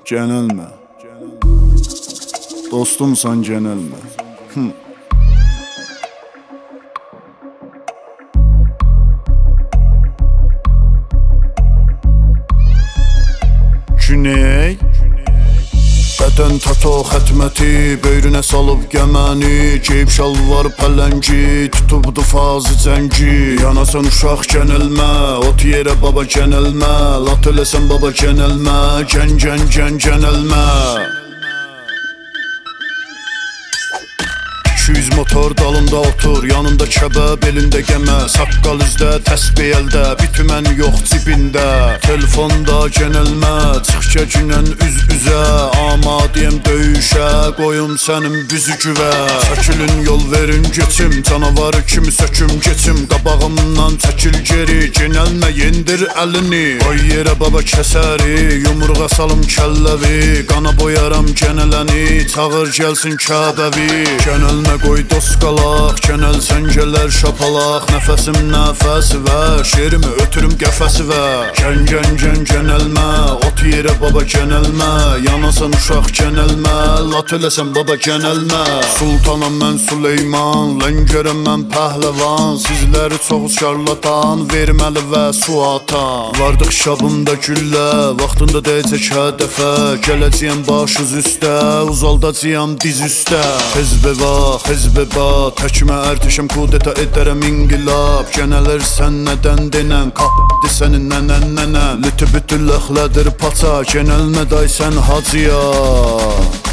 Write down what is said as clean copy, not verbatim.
Genelme. Dostumsan genelme. Güney Bədən tato xətməti, böyrünə salıb gəməni, geyib şalvar pələngi, tutubdu fazı cəngi. Yanasan uşaq genelmə, ot yerə baba genelmə, lat eləsən baba genelmə, genelmə. 200 motor dalında otur, yanında kəbəb, elində gəmə, saqqal üzdə, təsbih əldə, bitmən yox cibində. Telefonda genelmə, çıx gəcünən üz-üzə, amadiyəm döyüşə, qoyum sənin büzü güvə. Çəkilin yol verin geçim, canavarı kimi söküm geçim, qabağımdan çəkil geri, genelmə yendir əlini. Qoy yerə baba kəsəri, yumruğa salım kəlləvi, qana boyaram geneləni, çağır gəlsin Kəbəvi. Genelmə qoy dost qalaq, genəlsən gələr şapalaq, nəfəsim nəfəs və şerimi ötürüm qəfəsi və genelmə, ot yerə baba genelmə, yanasan uşaq genelmə, lat eləsən baba genelmə. Sultanam mən Süleyman, ləngərəm mən pəhləvan, sizləri çox şarlatan, verməli və su atan. Vardıq şabımda güllə, vaxtında dəyəcək hədəfə, gələcəyəm başız üstə, uzaldacıyam diz üstə. Hezbeba, təkmə ərtəşəm kudeta edərəm inqilab, genələrsən nədən denən, qapdı sənin nənən. Lütü bütül əxlədir paça, genəlmə day sən hacıya.